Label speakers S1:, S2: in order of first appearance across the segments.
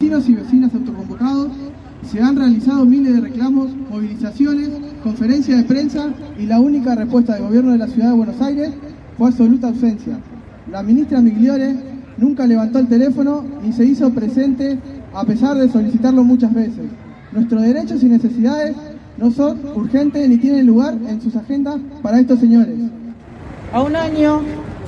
S1: Vecinos y vecinas autoconvocados, se han realizado miles de reclamos, movilizaciones, conferencias de prensa y la única respuesta del gobierno de la ciudad de Buenos Aires fue absoluta ausencia. La ministra Migliore nunca levantó el teléfono ni se hizo presente a pesar de solicitarlo muchas veces. Nuestros derechos y necesidades no son urgentes ni tienen lugar en sus agendas para estos señores.
S2: A un año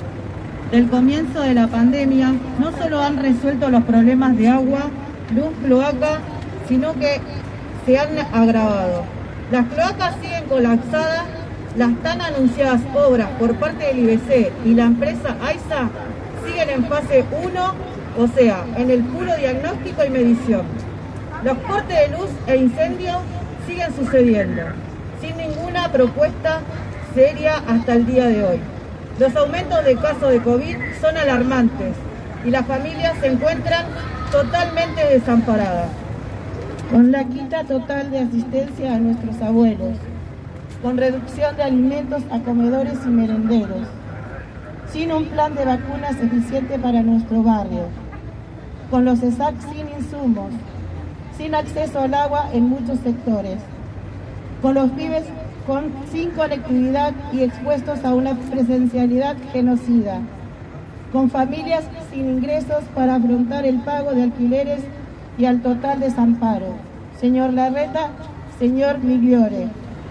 S2: del comienzo de la pandemia, no solo han resuelto los problemas de agua, luz, cloaca, sino que se han agravado. Las cloacas siguen colapsadas, las tan anunciadas obras por parte del IBC y la empresa AISA siguen en fase 1, o sea, en el puro diagnóstico y medición. Los cortes de luz e incendios siguen sucediendo, sin ninguna propuesta seria hasta el día de hoy. Los aumentos de casos de COVID son alarmantes y las familias se encuentran totalmente desamparadas.
S3: Con la quita total de asistencia a nuestros abuelos, con reducción de alimentos a comedores y merenderos, sin un plan de vacunas eficiente para nuestro barrio, con los ESAC sin insumos, sin acceso al agua en muchos sectores, con los pibes sin conectividad y expuestos a una presencialidad genocida, con familias sin ingresos para afrontar el pago de alquileres y al total desamparo. Señor Larreta, señor Migliore.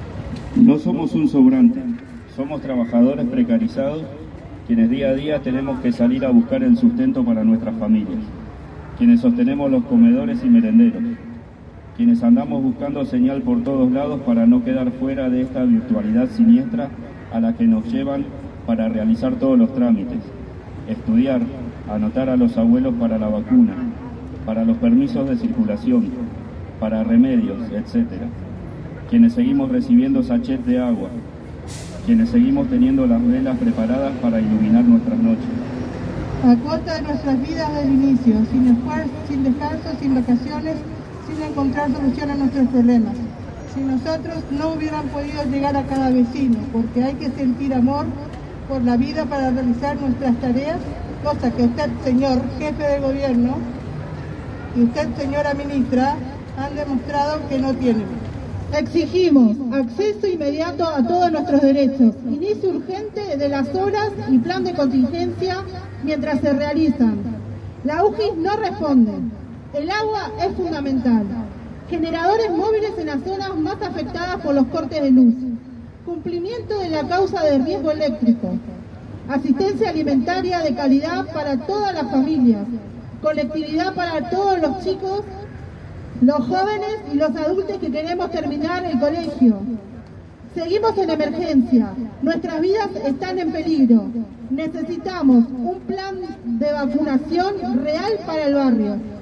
S4: No somos un sobrante, somos trabajadores precarizados, quienes día a día tenemos que salir a buscar el sustento para nuestras familias, quienes sostenemos los comedores y merenderos, quienes andamos buscando señal por todos lados para no quedar fuera de esta virtualidad siniestra a la que nos llevan para realizar todos los trámites, estudiar, anotar a los abuelos para la vacuna, para los permisos de circulación, para remedios, etc. Quienes seguimos recibiendo sachets de agua, quienes seguimos teniendo las velas preparadas para iluminar nuestras noches.
S5: A costa de nuestras vidas del inicio, sin esfuerzo, sin descanso, sin vacaciones, sin encontrar solución a nuestros problemas. Si nosotros no hubieran podido llegar a cada vecino, porque hay que sentir amor por la vida para realizar nuestras tareas, cosa que usted, señor jefe de gobierno, y usted, señora ministra, han demostrado que no tienen.
S6: Exigimos acceso inmediato a todos nuestros derechos, inicio urgente de las obras y plan de contingencia mientras se realizan. La UJI no responde. El agua es fundamental. Generadores móviles en las zonas más afectadas por los cortes de luz. Cumplimiento de la causa de riesgo eléctrico. Asistencia alimentaria de calidad para todas las familias. Conectividad para todos los chicos, los jóvenes y los adultos que queremos terminar el colegio. Seguimos en emergencia. Nuestras vidas están en peligro. Necesitamos un plan de vacunación real para el barrio.